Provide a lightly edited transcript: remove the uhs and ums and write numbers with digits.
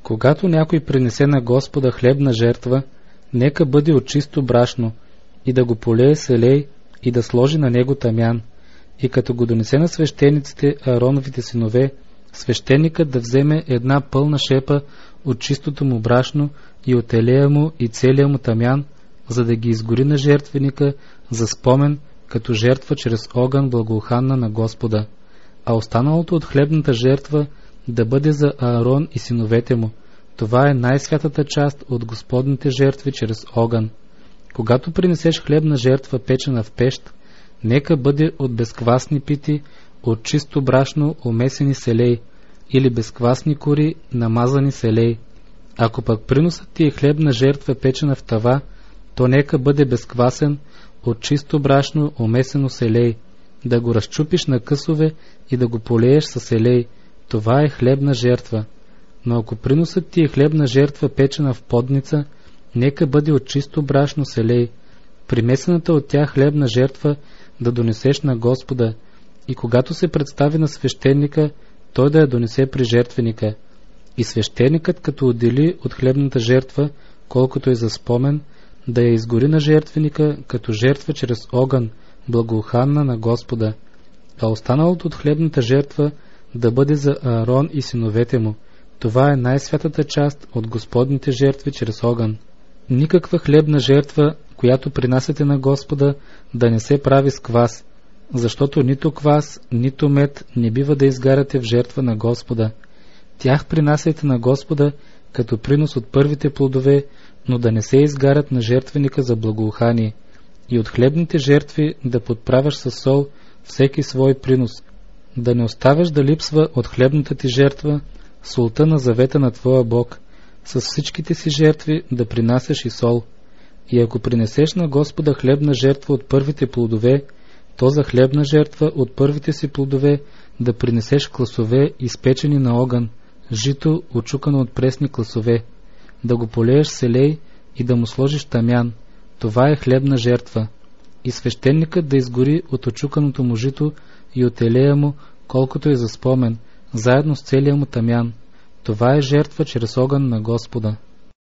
Когато някой принесе на Господа хлебна жертва, нека бъде от чисто брашно, и да го полее с елей, и да сложи на него тамян. И като го донесе на свещениците, Аароновите синове, свещеникът да вземе една пълна шепа от чистото му брашно и от елея му и целия му тамян, за да ги изгори на жертвеника за спомен, като жертва чрез огън благоуханна на Господа. А останалото от хлебната жертва да бъде за Аарон и синовете му. Това е най-святата част от Господните жертви чрез огън. Когато принесеш хлебна жертва печена в пещ, нека бъде от безквасни пити, от чисто брашно умесени с елей, или безквасни кори, намазани с елей. Ако пък приносът ти е хлебна жертва печена в тава, то нека бъде безквасен, от чисто брашно умесено с елей, да го разчупиш на късове и да го полееш с елей. Това е хлебна жертва. Но ако приносът ти е хлебна жертва печена в подница, нека бъде от чисто брашно с елей. Примесената от тях хлебна жертва да донесеш на Господа, и когато се представи на свещеника, той да я донесе при жертвеника. И свещеникът, като отдели от хлебната жертва, колкото е за спомен, да я изгори на жертвеника, като жертва чрез огън, благоуханна на Господа. А останалото от хлебната жертва да бъде за Аарон и синовете му. Това е най-святата част от Господните жертви чрез огън. Никаква хлебна жертва, която принасяте на Господа, да не се прави с квас, защото нито квас, нито мед не бива да изгаряте в жертва на Господа. Тях принасяйте на Господа като принос от първите плодове, но да не се изгарят на жертвеника за благоухание. И от хлебните жертви да подправяш със сол всеки свой принос, да не оставяш да липсва от хлебната ти жертва солта на завета на твоя Бог. С всичките си жертви да принасяш и сол. И ако принесеш на Господа хлебна жертва от първите плодове, то за хлебна жертва от първите си плодове да принесеш класове, изпечени на огън, жито, очукано от пресни класове, да го полееш с елей и да му сложиш тамян. Това е хлебна жертва. И свещеникът да изгори от очуканото му жито и от елея му, колкото е за спомен, заедно с целия му тамян. Това е жертва чрез огън на Господа.